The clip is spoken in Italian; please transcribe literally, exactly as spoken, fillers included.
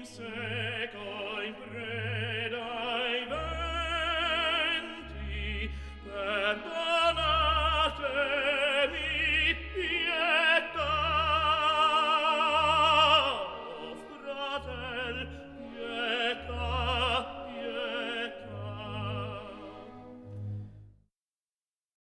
seco in preda ai venti, perdonatemi pietà, o fratel,